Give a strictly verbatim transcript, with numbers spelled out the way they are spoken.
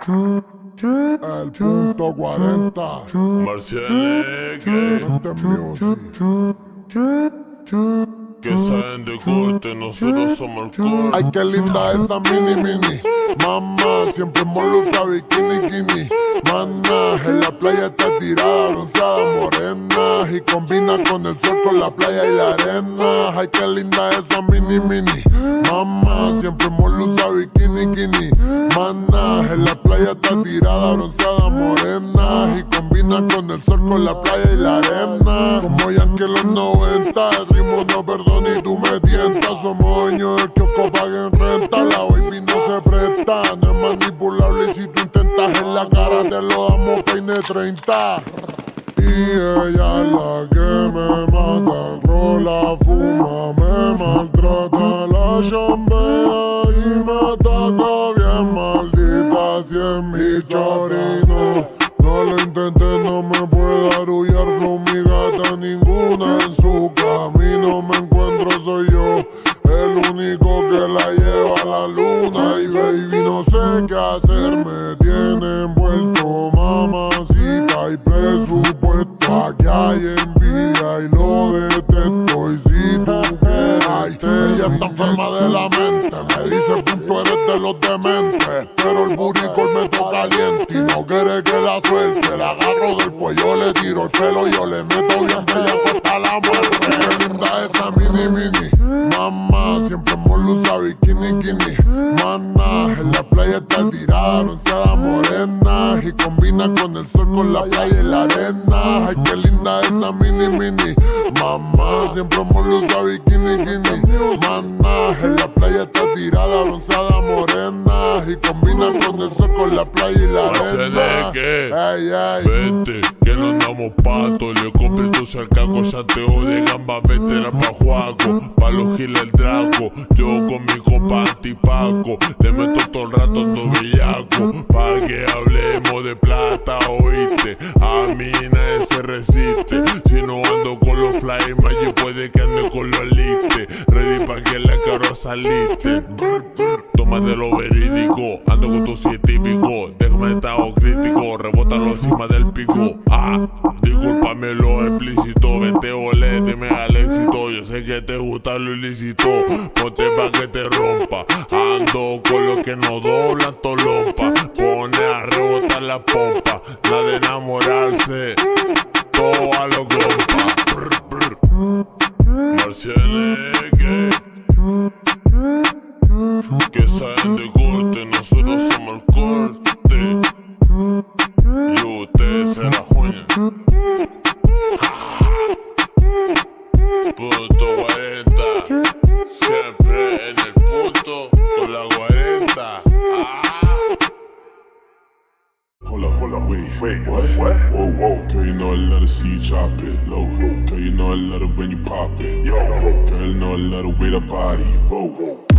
El punto cuarenta. Marcianeque, Este music. que saben de corte, nosotros somos el corte. Ay, qué linda esa mini mini. Mamá, siempre molo usa bikini kini. Mana, en la playa está tirada, bronceada, morena. Y combina con el sol, con la playa y la arena. Ay, qué linda esa mini mini. Mamá, siempre molo usa bikini kini. Mana, en la playa está tirada, bronceada, morena. Y combina con el sol, con la playa y la arena. Como ya que los noventa, el ritmo no perdona y tú me tientas. Somos dueños del kiosco, paguen renta. La baby no se presta, no es manipulable. Y si tú intentas en la cara te lo damos peine treinta. Y ella es la que me mata, rola, fuma, me maltrata, la chambea y me ataca bien maldita. Si es mi chorino, no lo intenté, no me puede arrullar, flow mi gata, ninguna en su camino me encuentro, soy yo el único que la lleva a la luna. Y baby no sé qué hacer, me tiene envuelto, mamacita, y presupuesto, aquí hay envidia y lo detesto. Y si tú quieres, ella está enferma de la mente, me dice punto eres de los dementes, pero el buricol me toca caliente y no quiere que la suelte. La agarro del cuello, le tiro el pelo, yo le meto bien bella hasta la muerte. Qué linda esa mini mini. Mamá, siempre molo usa bikini kini. Mana, en la playa está tirada, bronceada, morena. Y combina con el sol, con la playa y la arena. Ay, qué linda esa mini mini. Mamá, siempre molo usa bikini kini. Mana, en la playa está tirada, bronceada, morena. Y combina con el sol, con la playa y la arena. Ay, ay. Vete, que no andamos pato. Le compré tu cercaco, chanteo de gamba, vetera pa' Juaco, pa' los giles el draco. Yo con mi compa antipaco, le meto todo el rato ando bellaco, pa' que hablemos de plata, oíste. A mí nadie se resiste, si no ando con los fly magic puede que ande con los elite. Ready pa' que la caro saliste. Tómate lo verídico, ando con tu siete típico. Déjame estado crítico, rebótalo encima del pico. Ah, discúlpame lo explícito, vete olé, dime al éxito. Yo sé que te gusta lo ilícito, ponte pa' que te rompa. Ando con los que no doblan tolompa, pone a rebotar la pompa. Nada de enamorarse, todo a lo compa. Marcianeque, que saben de corte, nosotros somos el corte. Y ustedes se la juegan. Punto cuarenta, siempre en el punto con la cuarenta. Ah. Hold up, hold up, wait, wait, what? what? Whoa, whoa. Girl, you know I love to see you chop it low. Girl, you know I love it when you pop it. Yo, girl, you know I love the way the body. Whoa.